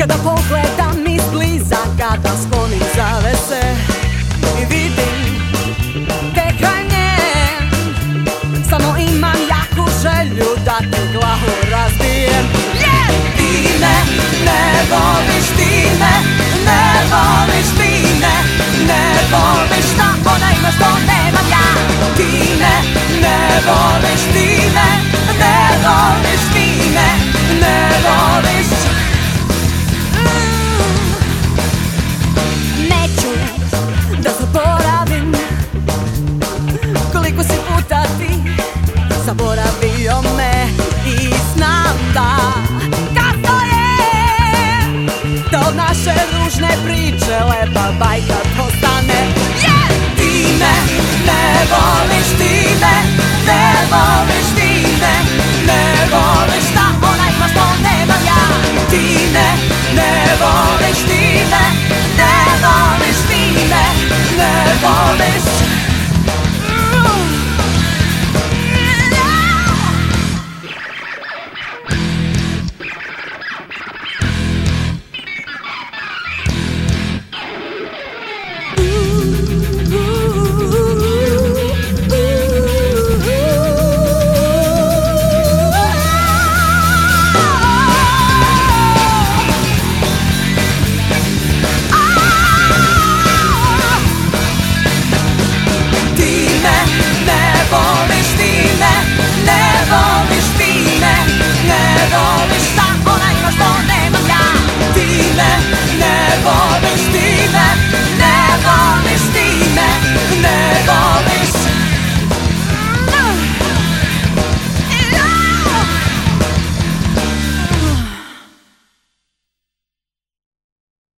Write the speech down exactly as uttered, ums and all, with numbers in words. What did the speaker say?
Kada pogledam izbliza, kada sklonim zavese i vidim te kraj nje, samo imam jaku želju da te glavu razbijem. Yeah! Ti me ne voliš, ti me ne voliš, ti me ne voliš, šta ona ima što nemam ja. Ti me ne voliš, ti me ne voliš, ti me ne voliš. Da zaboravim koliko si puta ti zaboravio me i znam da kasno je da od naše ružne priče lepa bajka postane. Yeah! Ti me ne voliš, ti me ne voliš.